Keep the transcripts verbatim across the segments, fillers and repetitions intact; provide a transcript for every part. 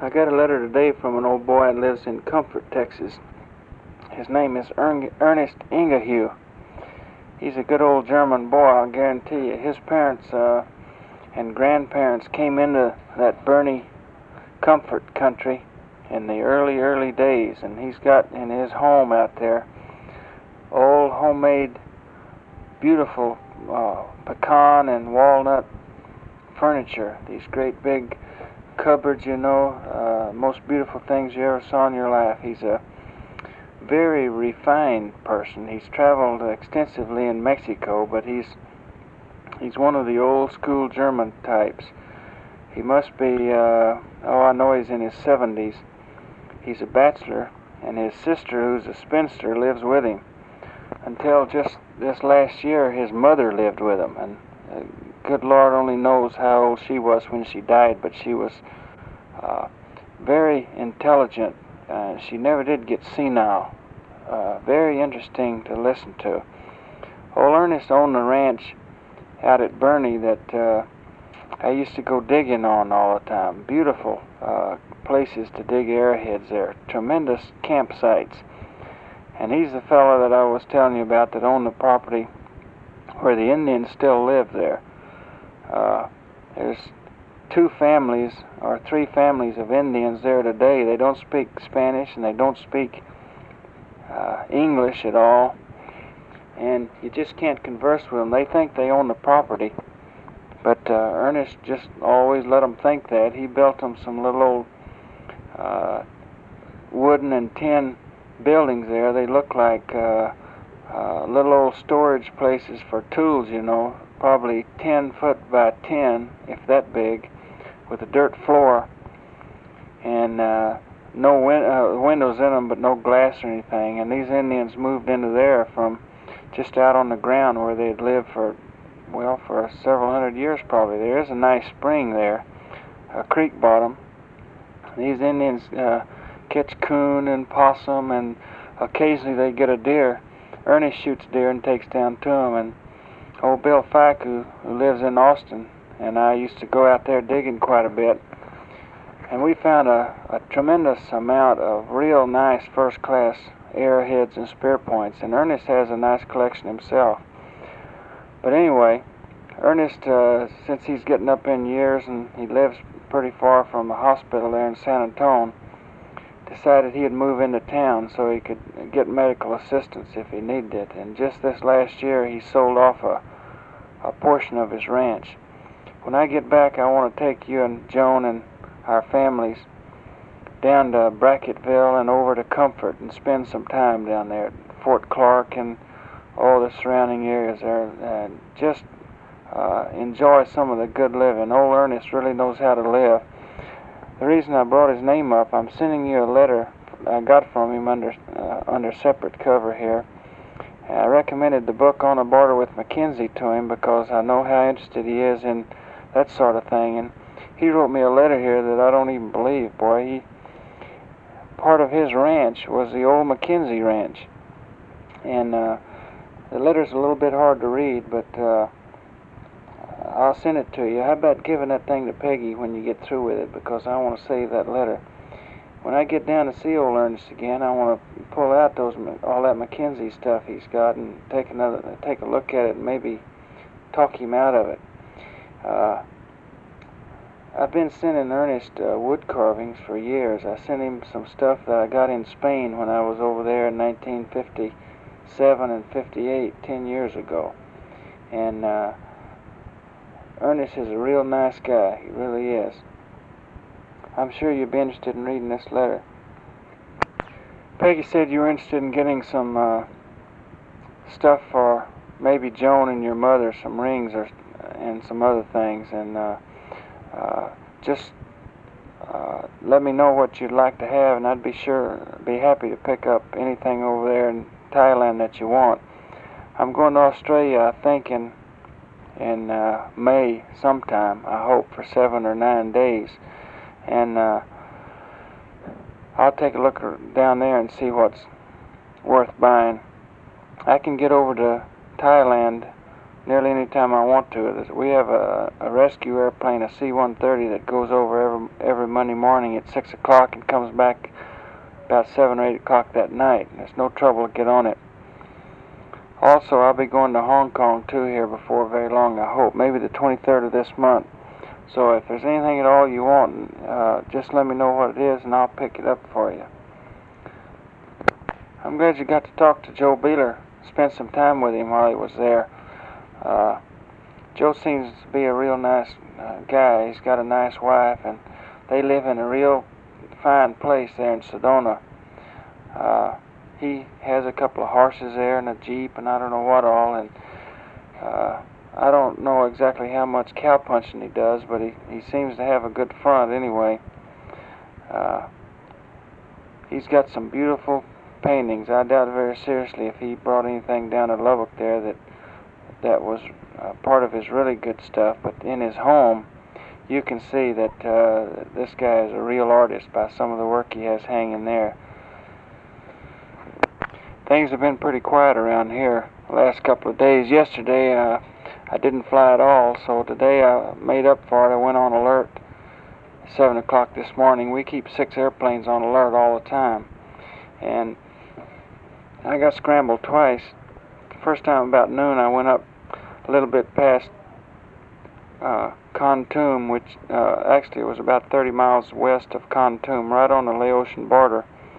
I got a letter today from an old boy that lives in Comfort, Texas. His name is Ernest Ingehew. He's a good old German boy, I'll guarantee you. His parents uh, and grandparents came into that Bernie Comfort country in the early, early days, and he's got in his home out there old homemade, beautiful uh, pecan and walnut furniture. These great big cupboards, you know, uh, most beautiful things you ever saw in your life. He's a very refined person. He's traveled extensively in Mexico, but he's he's one of the old school German types. He must be, uh, oh, I know he's in his seventies. He's a bachelor, and his sister, who's a spinster, lives with him. Until just this last year, his mother lived with him, and uh, good Lord only knows how old she was when she died, but she was uh, very intelligent. Uh, she never did get senile. Uh, very interesting to listen to. Old Ernest owned a ranch out at Bernie that uh, I used to go digging on all the time. Beautiful uh, places to dig arrowheads there. Tremendous campsites. And he's the fellow that I was telling you about that owned the property where the Indians still live there. Uh, there's two families or three families of Indians there today. They don't speak Spanish and they don't speak uh, English at all, and you just can't converse with them. They think they own the property, but uh, Ernest just always let them think that. He built them some little old uh, wooden and tin buildings there. They look like uh, uh, little old storage places for tools, you know, probably ten foot by ten, if that big, with a dirt floor, and uh, no win- uh, windows in them, but no glass or anything. And these Indians moved into there from just out on the ground where they'd lived for, well, for several hundred years probably. There is a nice spring there, a creek bottom. These Indians uh, catch coon and possum, and occasionally they get a deer. Ernest shoots deer and takes down to them, and old Bill Fike, who, who lives in Austin, and I used to go out there digging quite a bit, and we found a, a tremendous amount of real nice first-class arrowheads and spear points, and Ernest has a nice collection himself. But anyway, Ernest, uh, since he's getting up in years and he lives pretty far from the hospital there in San Antonio, decided he'd move into town so he could get medical assistance if he needed it. And just this last year, he sold off a, a portion of his ranch. When I get back, I want to take you and Joan and our families down to Bracketville and over to Comfort and spend some time down there at Fort Clark and all the surrounding areas there, and just uh, enjoy some of the good living. Old Ernest really knows how to live. The reason I brought his name up, I'm sending you a letter I got from him under uh, under separate cover here. I recommended the book On the Border with Mackenzie to him because I know how interested he is in that sort of thing, and he wrote me a letter here that I don't even believe. Boy, he part of his ranch was the old Mackenzie Ranch, and uh, the letter's a little bit hard to read, but uh, I'll send it to you. How about giving that thing to Peggy when you get through with it, because I want to save that letter. When I get down to see old Ernest again, I want to pull out those all that Mackenzie stuff he's got and take another take a look at it and maybe talk him out of it. Uh, I've been sending Ernest uh, wood carvings for years. I sent him some stuff that I got in Spain when I was over there in nineteen fifty-seven and fifty-eight, ten years ago. And uh, Ernest is a real nice guy. He really is. I'm sure you'd be interested in reading this letter. Peggy said you were interested in getting some uh, stuff for maybe Joan and your mother, some rings or and some other things, and uh, uh, just uh, let me know what you'd like to have, and I'd be sure, be happy to pick up anything over there in Thailand that you want. I'm going to Australia, I think, in in uh, May sometime, I hope, for seven or nine days. And uh, I'll take a look down there and see what's worth buying. I can get over to Thailand nearly any time I want to. We have a, a rescue airplane, a C one thirty, that goes over every, every Monday morning at six o'clock and comes back about seven or eight o'clock that night. There's no trouble to get on it. Also, I'll be going to Hong Kong too here before very long, I hope. Maybe the twenty-third of this month. So if there's anything at all you want, uh, just let me know what it is and I'll pick it up for you. I'm glad you got to talk to Joe Beeler. Spent some time with him while he was there. Uh, Joe seems to be a real nice uh, guy. He's got a nice wife, and they live in a real fine place there in Sedona. Uh, he has a couple of horses there and a Jeep and I don't know what all, and uh, I don't know exactly how much cow punching he does, but he, he seems to have a good front anyway. Uh, he's got some beautiful paintings. I doubt very seriously if he brought anything down to Lubbock there that that was uh, part of his really good stuff, but in his home you can see that uh, this guy is a real artist by some of the work he has hanging there. Things have been pretty quiet around here the last couple of days. Yesterday uh, I didn't fly at all, so today I made up for it. I went on alert at seven o'clock this morning. We keep six airplanes on alert all the time, and I got scrambled twice. The first time about noon I went up a little bit past uh, Kontum, which uh, actually was about thirty miles west of Kontum, right on the Laotian border.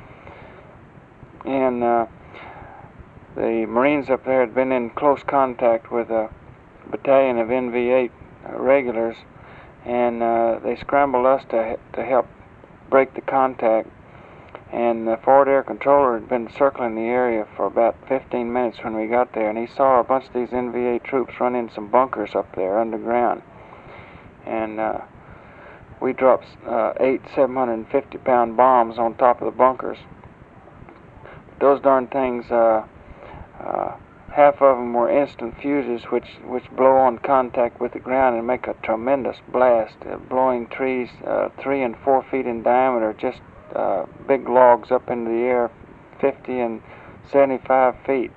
And uh, the Marines up there had been in close contact with a battalion of N V eight uh, regulars, and uh, they scrambled us to, to help break the contact. And the forward air controller had been circling the area for about fifteen minutes when we got there, and he saw a bunch of these N V A troops run in some bunkers up there underground. And uh, we dropped uh, eight seven hundred fifty pound bombs on top of the bunkers. Those darn things, uh, uh, half of them were instant fuses, which, which blow on contact with the ground and make a tremendous blast, uh, blowing trees uh, three and four feet in diameter, just Uh, big logs up into the air, fifty and seventy-five feet.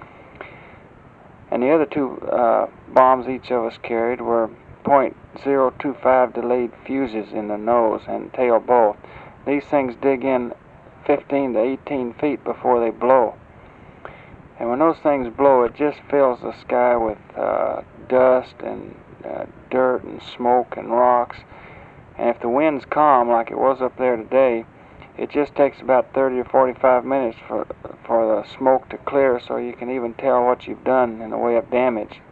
And the other two uh, bombs each of us carried were point zero two five delayed fuses in the nose and tail both. These things dig in fifteen to eighteen feet before they blow. And when those things blow, it just fills the sky with uh, dust and uh, dirt and smoke and rocks. And if the wind's calm like it was up there today, it just takes about thirty or forty-five minutes for for the smoke to clear, so you can even tell what you've done in the way of damage.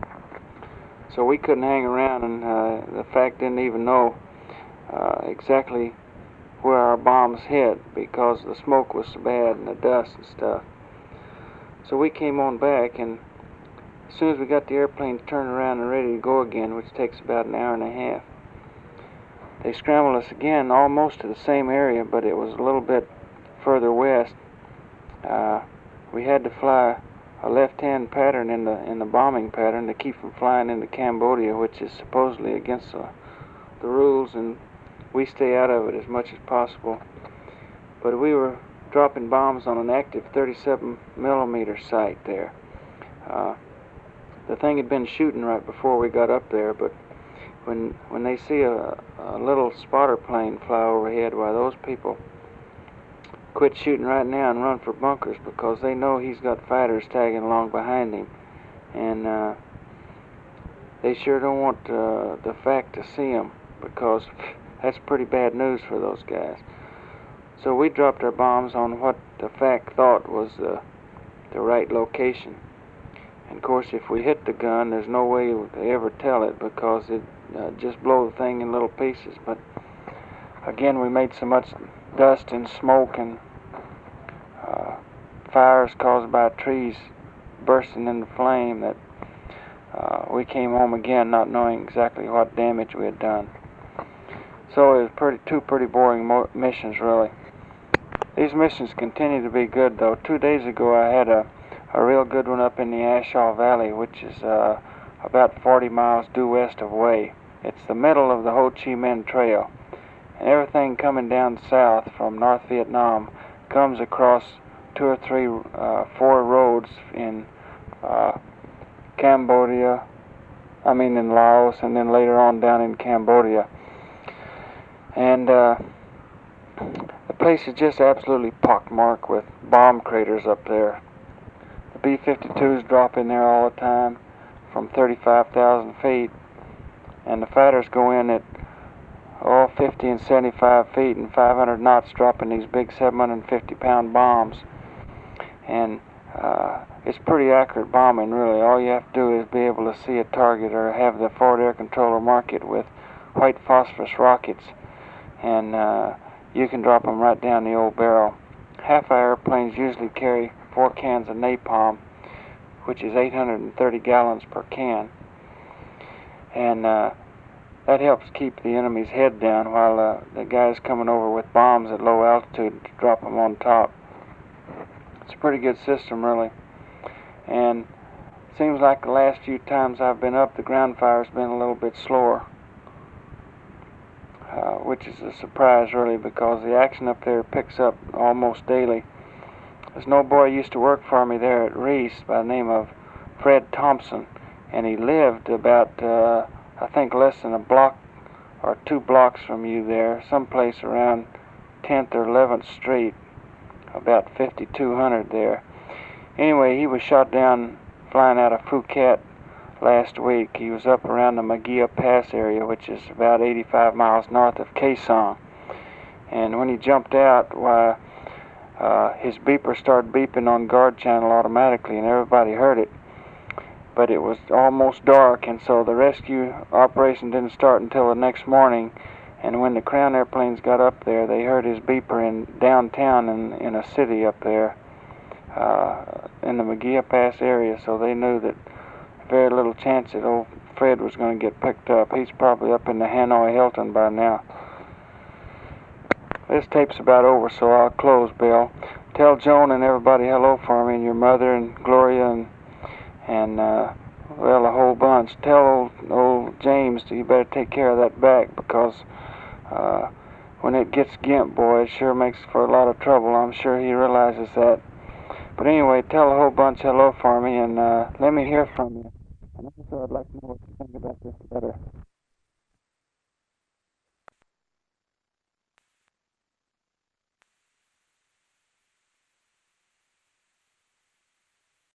So we couldn't hang around, and uh, the fact didn't even know uh, exactly where our bombs hit because the smoke was so bad and the dust and stuff. So we came on back, and as soon as we got the airplane turned around and ready to go again, which takes about an hour and a half, they scrambled us again, almost to the same area, but it was a little bit further west. Uh, we had to fly a left-hand pattern in the in the bombing pattern to keep from flying into Cambodia, which is supposedly against the, the rules, and we stay out of it as much as possible. But we were dropping bombs on an active thirty-seven millimeter sight there. Uh, the thing had been shooting right before we got up there, but When when they see a, a little spotter plane fly overhead, why, those people quit shooting right now and run for bunkers because they know he's got fighters tagging along behind him. And uh, they sure don't want uh, the F A C to see him because that's pretty bad news for those guys. So we dropped our bombs on what the F A C thought was the, the right location. And of course, if we hit the gun, there's no way to ever tell it because it uh, just blow the thing in little pieces. But again, we made so much dust and smoke and uh, fires caused by trees bursting into flame that uh, we came home again not knowing exactly what damage we had done. So it was pretty, two pretty boring mo missions, really. These missions continue to be good, though. Two days ago, I had a a real good one up in the Ashaw Valley, which is uh, about forty miles due west of Hue. It's the middle of the Ho Chi Minh Trail, and everything coming down south from North Vietnam comes across two or three, uh, four roads in uh, Cambodia, I mean in Laos, and then later on down in Cambodia. And uh, the place is just absolutely pockmarked with bomb craters up there. The B fifty-twos drop in there all the time from thirty-five thousand feet, and the fighters go in at oh, fifty and seventy-five feet and five hundred knots, dropping these big seven hundred fifty pound bombs. And uh, it's pretty accurate bombing, really. All you have to do is be able to see a target or have the forward air controller mark it with white phosphorus rockets, and uh, you can drop them right down the old barrel. Half our airplanes usually carry four cans of napalm, which is eight hundred thirty gallons per can, and uh, that helps keep the enemy's head down while uh, the guys coming over with bombs at low altitude drop them on top. It's a pretty good system, really. And it seems like the last few times I've been up, the ground fire's been a little bit slower, uh, which is a surprise, really, because the action up there picks up almost daily. There's an old boy who used to work for me there at Reese by the name of Fred Thompson, and he lived about, uh, I think, less than a block or two blocks from you there, someplace around tenth or eleventh Street, about fifty-two hundred there. Anyway, he was shot down flying out of Phuket last week. He was up around the Magia Pass area, which is about eighty-five miles north of Khe Sanh. And when he jumped out, why, uh, his beeper started beeping on guard channel automatically, and everybody heard it. But it was almost dark, and so the rescue operation didn't start until the next morning. And when the Crown airplanes got up there, they heard his beeper in downtown in, in a city up there, uh, in the Magia Pass area, so they knew that very little chance that old Fred was going to get picked up. He's probably up in the Hanoi Hilton by now. This tape's about over, so I'll close, Bill. Tell Joan and everybody hello for me, and your mother and Gloria and, and uh, well, a whole bunch. Tell old, old James that you better take care of that back, because uh, when it gets gimp, boy, it sure makes for a lot of trouble. I'm sure he realizes that. But anyway, tell a whole bunch hello for me, and uh, let me hear from you. And also, I'd like to know what you think about this letter.